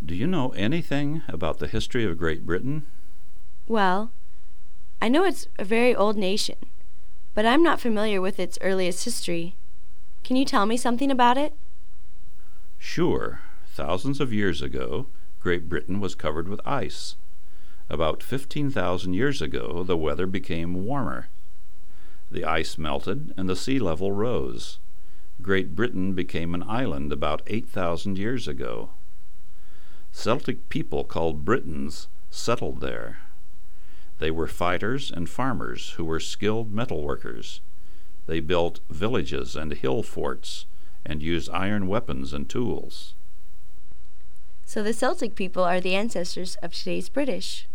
Do you know anything about the history of Great Britain? Well, I know it's a very old nation, but I'm not familiar with its earliest history. Can you tell me something about it? Sure. Thousands of years ago, Great Britain was covered with ice. About 15,000 years ago, the weather became warmer. The ice melted and the sea level rose. Great Britain became an island about 8,000 years ago. Celtic people called Britons settled there. They were fighters and farmers who were skilled metal workers. They built villages and hill forts and used iron weapons and tools. So the Celtic people are the ancestors of today's British.